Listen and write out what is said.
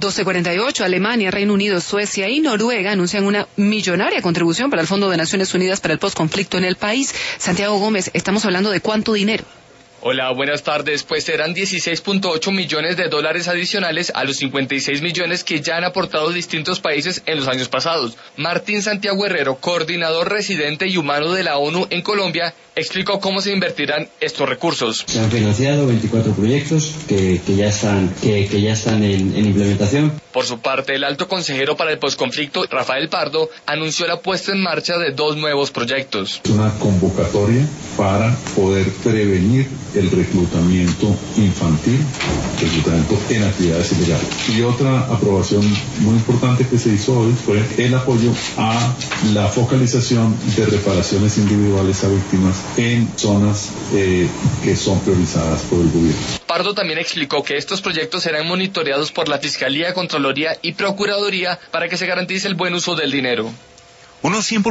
12:48, Alemania, Reino Unido, Suecia y Noruega anuncian una millonaria contribución para el Fondo de Naciones Unidas para el postconflicto en el país. Santiago Gómez, estamos hablando de ¿cuánto dinero? Hola, buenas tardes. Pues serán 16.8 millones de dólares adicionales a los 56 millones que ya han aportado distintos países en los años pasados. Martín Santiago Herrero, coordinador residente y humano de la ONU en Colombia, explicó cómo se invertirán estos recursos. Se han financiado 24 proyectos que ya están en implementación. Por su parte, el alto consejero para el posconflicto, Rafael Pardo, anunció la puesta en marcha de 2 nuevos proyectos. Una convocatoria para poder prevenir el reclutamiento infantil, reclutamiento en actividades ilegales. Y otra aprobación muy importante que se hizo hoy fue el apoyo a la focalización de reparaciones individuales a víctimas en zonas que son priorizadas por el gobierno. Pardo también explicó que estos proyectos serán monitoreados por la Fiscalía, Contraloría y Procuraduría para que se garantice el buen uso del dinero. Unos 100%